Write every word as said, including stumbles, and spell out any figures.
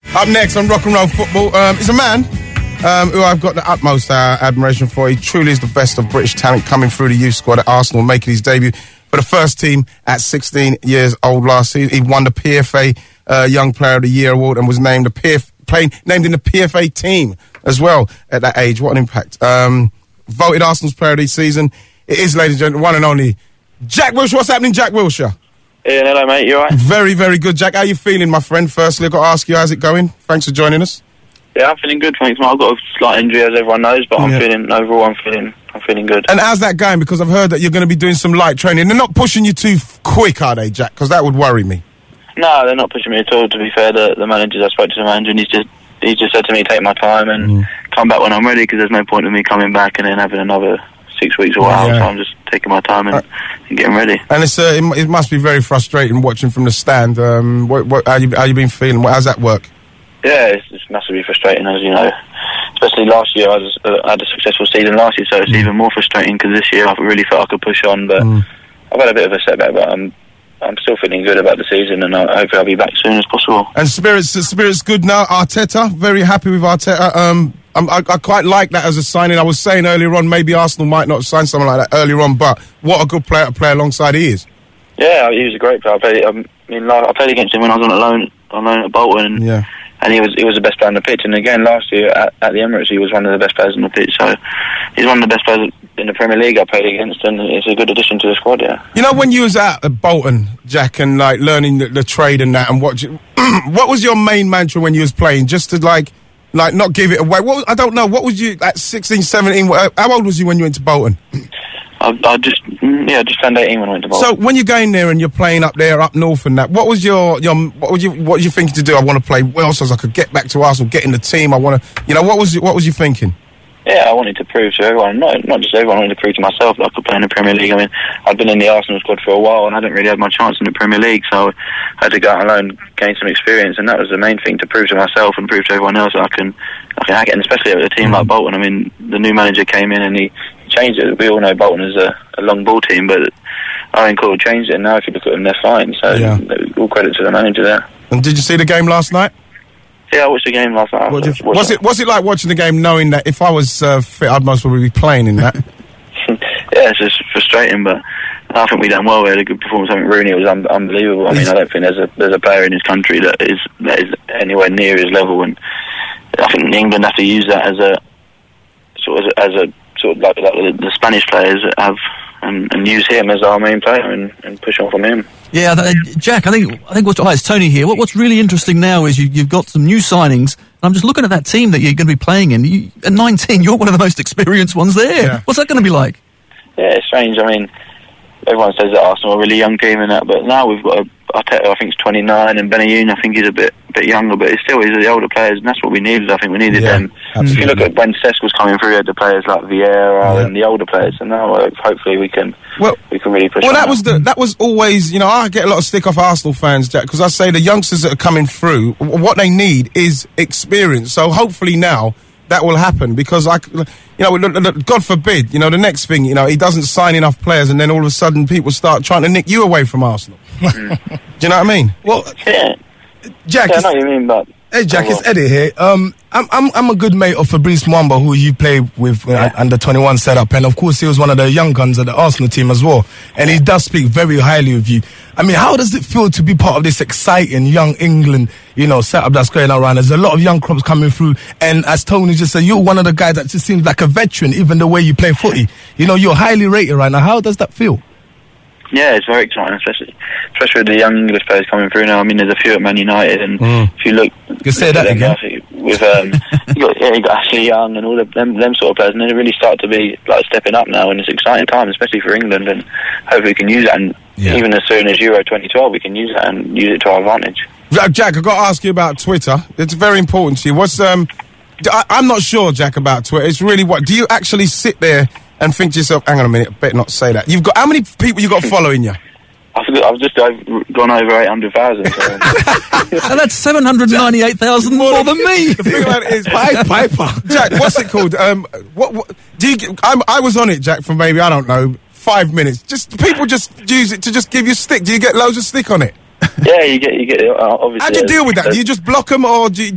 Up next on Rock and Roll Football um, is a man um, who I've got the utmost uh, admiration for. He truly is the best of British talent coming through the youth squad at Arsenal, making his debut for the first team at sixteen years old last season. He won the P F A uh, Young Player of the Year award and was named, a P F, playing, named in the P F A team as well at that age. What an impact. Um, voted Arsenal's player of the season. It is, ladies and gentlemen, one and only Jack Wilshere. What's happening, Jack Wilshere? Ian, hello, mate. You all right? Very, very good, Jack. How you feeling, my friend? Firstly, I've got to ask you, how's it going? Thanks for joining us. Yeah, I'm feeling good, thanks, mate. I've got a slight injury, as everyone knows, but I'm yeah. feeling, overall, I'm feeling I'm feeling good. And how's that going? Because I've heard that you're going to be doing some light training. They're not pushing you too f- quick, are they, Jack? Because that would worry me. No, they're not pushing me at all, to be fair. The, the managers, I spoke to the manager, and he's just, he's just said to me, take my time and mm. come back when I'm ready, because there's no point in me coming back and then having another six weeks or a while, yeah. so I'm just taking my time and, uh, and getting ready. And it's uh, it, it must be very frustrating watching from the stand. Um, what, what, how you how you been feeling? How's that work? Yeah, it's, it's massively frustrating, as you know. Especially last year, I, was, uh, I had a successful season last year, so it's mm. even more frustrating because this year I really felt I could push on, but mm. I've had a bit of a setback, but I'm I'm still feeling good about the season, and I hopefully I'll be back as soon as possible. And spirits spirits good now. Arteta, very happy with Arteta. Um, I'm, I, I quite like that as a signing. I was saying earlier on, maybe Arsenal might not sign someone like that earlier on, but what a good player to play alongside he is. Yeah, he was a great player. I played, I mean, I played against him when I was on loan, on loan at Bolton, and, yeah. and he was he was the best player on the pitch. And again, last year at, at the Emirates, he was one of the best players on the pitch. So he's one of the best players in the Premier League I played against, and it's a good addition to the squad. Yeah. You know, when you was at Bolton, Jack, and like learning the, the trade and that, and what you, what was your main mantra when you was playing? Just to like. Like, not give it away. What, I don't know. What was you at sixteen, seventeen? How old was you when you went to Bolton? I, I just, yeah, just turned eighteen when I went to Bolton. So when you're going there and you're playing up there, up north and that, what was your, your what was you, what was you thinking to do? I want to play well so I could get back to Arsenal, get in the team. I want to, you know, what was what was you thinking? Yeah, I wanted to prove to everyone, not not just everyone, I wanted to prove to myself that I could play in the Premier League. I mean, I'd been in the Arsenal squad for a while and I hadn't really had my chance in the Premier League, so I had to go out alone, gain some experience, and that was the main thing, to prove to myself and prove to everyone else that I can, I can hack it, and especially with a team mm-hmm. like Bolton. I mean, the new manager came in and he changed it. We all know Bolton is a, a long ball team, but Aaron Cole changed it, and now if you look at them, they're fine. So yeah. all credit to the manager there. And did you see the game last night? Yeah, I watched the game last night. What you, was it was it like watching the game knowing that if I was uh, fit, I'd most probably be playing in that? Yeah, it's just frustrating, but I think we done well. We had a good performance. I think Rooney was un- unbelievable. I mean, I don't think there's a there's a player in his country that is that is anywhere near his level, and I think England have to use that as a sort of as a sort of like, like the Spanish players have, and, and use him as our main player and, and push on from him. Yeah, uh, Jack, I think I think what's hi, it's Tony here. What, what's really interesting now is you, you've got some new signings. And I'm just looking at that team that you're going to be playing in. You, at nineteen, you're one of the most experienced ones there. Yeah. What's that going to be like? Yeah, it's strange. I mean, everyone says that Arsenal are a really young team and that, but now we've got a Arteta, I think, is twenty-nine, and Benayoun, I think he's a bit bit younger, but it's still he's the older players, and that's what we needed. I think we needed yeah, them. Absolutely. If you look at when Cesc was coming through, we had the players like Vieira yeah. and the older players, and now uh, hopefully we can well, we can really push. Well, that on was the that was always, you know, I get a lot of stick off Arsenal fans, Jack, because I say the youngsters that are coming through, what they need is experience. So hopefully now that will happen, because I, you know, God forbid, you know, the next thing, you know, he doesn't sign enough players, and then all of a sudden people start trying to nick you away from Arsenal. Mm. Do you know what I mean? Well, yeah. Jack, yeah, I know what you mean, but hey, Jack, oh, well. it's Eddie here. Um, I'm I'm I'm a good mate of Fabrice Muamba, who you play with uh, yeah. under twenty-one setup, and of course he was one of the young guns at the Arsenal team as well. And he does speak very highly of you. I mean, how does it feel to be part of this exciting young England, you know, setup that's going around? There's a lot of young crops coming through, and as Tony just said, you're one of the guys that just seems like a veteran, even the way you play footy. You know, you're highly rated right now. How does that feel? Yeah, it's very exciting, especially especially with the young English players coming through now. I mean, there's a few at Man United, and mm. if you look, you say that again. With um, you got yeah, you got Ashley Young and all of them, them sort of players, and they really start to be like stepping up now, and it's an exciting time, especially for England, and hopefully we can use that. And yeah. even as soon as Euro twenty twelve, we can use that and use it to our advantage. Jack, I've got to ask you about Twitter. It's very important to you. What's um, I, I'm not sure, Jack, about Twitter. It's really what do you actually sit there and think to yourself, hang on a minute, I better not say that. You've got how many people you got following you? I've just I've gone over eight hundred thousand. So. And that's seven hundred ninety-eight thousand more than me. The thing about it is, Pipe Piper. Jack, what's it called? Um, what, what do you? I'm, I was on it, Jack, for maybe I don't know five minutes. Just people just use it to just give you stick. Do you get loads of stick on it? Yeah, you get you get uh, obviously. How do you deal with that? Do you just block them, or do you,